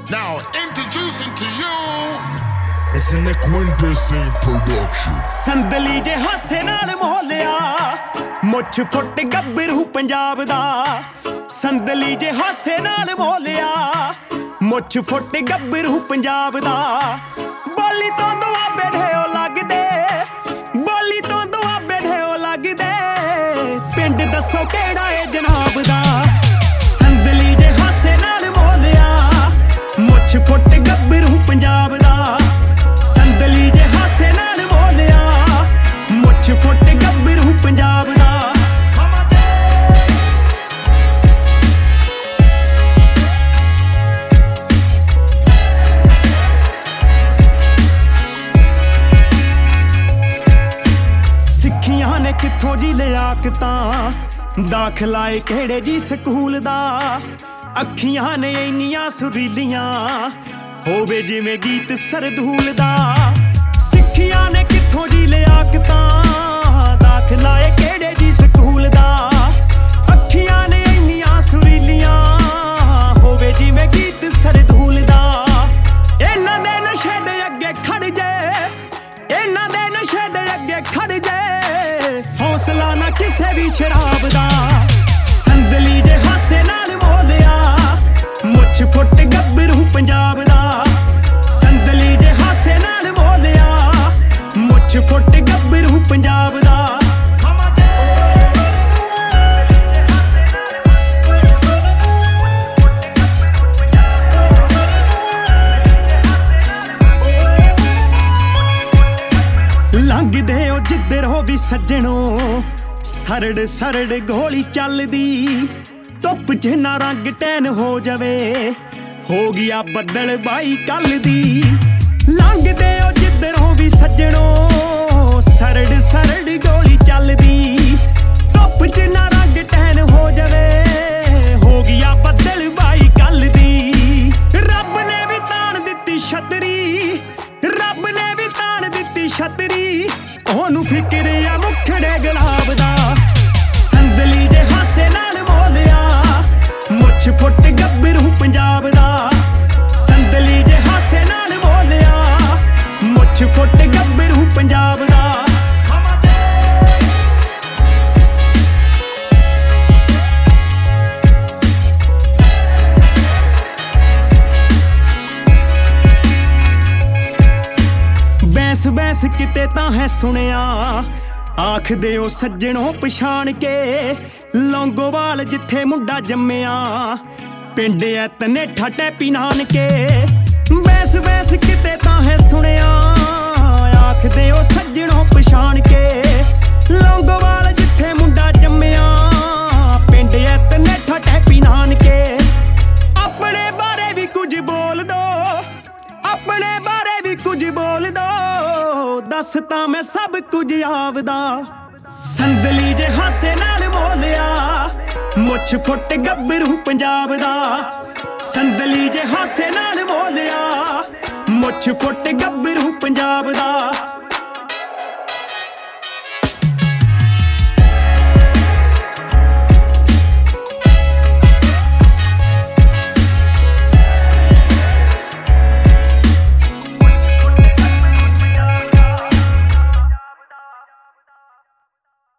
Now introducing to you, it's an Equinderson production. ਸੰਦਲੀ ਜੇ ਹਾਸੇ ਨਾਲ ਮੋਲਿਆ ਮੁੱਛ ਫੁੱਟ ਗੱਭਰੂ ਪੰਜਾਬ ਦਾ। ਸੰਦਲੀ ਜੇ ਹਾਸੇ ਨਾਲ ਮੋਲਿਆ ਮੁੱਛ ਫੁੱਟ ਗੱਭਰੂ ਪੰਜਾਬ ਦਾ। ਬੋਲੀ ਤੋਂ ਦੁਆਬੇ ਢੇਓ ਲੱਗਦੇ, ਬੋਲੀ ਤੋਂ ਦੁਆਬੇ ਢੇਓ ਲੱਗਦੇ। ਪਿੰਡ ਦੱਸੋ ਕਿਹੜਾ ਏ ਜਨਾਬ ਦਾ। ਸੰਦਲੀ ਜੇ ਹਾਸੇ ਨਾਲ ਮੋਲਿਆ ਮੁੱਛ ਫੁੱਟ ਗੱਭਰੂ ਪੰਜਾਬ ਦਾ। ਸੰਦਲੀ ਜੇ ਹਾਸੇ ਨਾਲ ਬੋਲਿਆ ਮੁੱਛ ਫੁੱਟ ਗੱਭਰੂ ਪੰਜਾਬ ਦਾ। ਸਿੱਖੀਆਂ ਨੇ ਕਿੱਥੋਂ ਜੀ ਲਿਆਕਤਾਂ, ਦਾਖਲਾ ਏ ਕਿਹੜੇ ਜੀ ਸਕੂਲ ਦਾ। ਅੱਖੀਆਂ ਨੇ ਇੰਨੀਆਂ ਸੁਰੀਲੀਆਂ, ਹੋਵੇ ਜਿਵੇਂ ਗੀਤ ਸਰਦੂਲ ਦਾ। ਸਿੱਖੀਆਂ ਨੇ ਕਿੱਥੋਂ ਜੀ ਲਿਆਕਤਾਂ, ਦਾਖਲਾ ਏ ਕਿਹੜੇ ਜੀ ਸਕੂਲ ਦਾ। ਅੱਖੀਆਂ ਨੇ ਇੰਨੀਆਂ ਸੁਰੀਲੀਆਂ, ਹੋਵੇ ਜਿਵੇਂ ਗੀਤ ਸਰਦੂਲ ਦਾ। ਇਹਨਾਂ ਦੇ ਨਸ਼ੇ ਦੇ ਅੱਗੇ ਖੜ ਜੇ, ਇਹਨਾਂ ਦੇ ਨਸ਼ੇ ਦੇ ਅੱਗੇ ਖੜ ਜੇ। ਹੌਸਲਾ ਨਾ ਕਿਸੇ ਵੀ ਸ਼ਰਾਬ ਦਾ। ਸੰਦਲੀ ਜੇ ਹਾਸੇ ਨਾਲ ਬੋਲਿਆ ਮੁੱਛ ਫੁੱਟ ਗੱਭਰੂ ਪੰਜਾਬ ਦਾ। ਸੰਦਲੀ ਜੇ ਹਾਸੇ ਨਾਲ ਬੋਲਿਆ ਮੁੱਛ ਫੁੱਟ ਗੱਭਰੂ ਪੰਜਾਬ ਦਾ। ਲੰਘਦੇ ਹੋ ਜਿੱਧਰੋਂ ਵੀ ਸੱਜਣੋ, ਸਰੜ ਸਰੜ ਗੋਲੀ ਚੱਲਦੀ। ਧੁੱਪ 'ਚ ਨਾ ਰੰਗ ਟੈਨ ਹੋ ਜਾਵੇ, ਹੋ ਗਿਆ ਬੱਦਲ ਬਾਈ ਕੱਲ ਦੀ। ਲੰਘਦੇ ਹੋ ਜਿੱਧਰੋਂ ਵੀ ਸੱਜਣੋ, ਸਰੜ ਸਰੜ ਗੋਲੀ ਚੱਲਦੀ। ਧੁੱਪ 'ਚ ਨਾ ਰੰਗ ਟੈਨ ਹੋ ਜਾਵੇ, ਹੋ ਗਿਆ ਬੱਦਲ ਬਾਈ ਕੱਲ ਦੀ। ਰੱਬ ਨੇ ਵੀ ਤਾਣ ਦਿੱਤੀ ਛਤਰੀ, ਰੱਬ ਨੇ ਵੀ ਤਾਣ ਦਿੱਤੀ ਛਤਰੀ। ਉਹਨੂੰ ਫਿਕਰ ਆ ਮੁਖੜੇ ਗੁਲਾਬ ਦਾ। ਸੰਦਲੀ ਜੇ ਹਾਸੇ ਨਾਲ ਬੋਲਿਆ ਮੁੱਛ ਫੁੱਟ ਗੱਭਰੂ ਪੰਜਾਬ ਦਾ। ਸੰਦਲੀ ਜੇ ਹਾਸੇ ਨਾਲ ਬੋਲਿਆ ਮੁੱਛ ਫੁੱਟ ਗੱਭਰੂ ਪੰਜਾਬ ਦਾ। ਬੈਂਸ ਬੈਂਸ ਕਿਤੇ ਤਾਂ ਹੈ ਸੁਣਿਆ, ਆਖਦੇ ਓ ਸੱਜਣੋਂ ਪਛਾਣ ਕੇ। ਲੌਂਗੋਵਾਲ ਜਿੱਥੇ ਮੁੰਡਾ ਜੰਮਿਆ, ਪਿੰਡ ਐ ਤਨੇਠਾ ਟੈਪੀ ਨਾਨਕੇ। ਬੈਂਸ ਬੈਂਸ ਕਿਤੇ ਤਾਂ ਹੈ ਸੁਣਿਆ, ਆਖਦੇ ਓ ਸੱਜਣੋਂ ਪਛਾਣ ਕੇ। ਲੌਂਗੋਵਾਲ ਜਿੱਥੇ ਮੁੰਡਾ ਜੰਮਿਆ, ਪਿੰਡ ਐ ਤਨੇਠਾ ਟੈਪੀ ਨਾਨਕੇ। ਆਪਣੇ ਬਾਰੇ ਵੀ ਕੁਝ ਬੋਲ ਦੋ, ਆਪਣੇ ਬਾਰੇ ਵੀ ਕੁਝ ਬੋਲ ਦੋ। ਦੱਸ ਤਾਂ ਮੈਂ ਸਭ ਕੁਝ ਆਪਦਾ। ਸੰਦਲੀ ਜੇ ਹਾਸੇ ਨਾਲ ਬੋਲਿਆ ਮੁੱਛ ਫੁੱਟ ਗੱਭਰੂ ਪੰਜਾਬ ਦਾ। ਸੰਦਲੀ ਜੇ ਹਾਸੇ ਨਾਲ ਬੋਲਿਆ ਮੁੱਛ ਫੁੱਟ ਗੱਭਰੂ ਪੰਜਾਬ ਦਾ।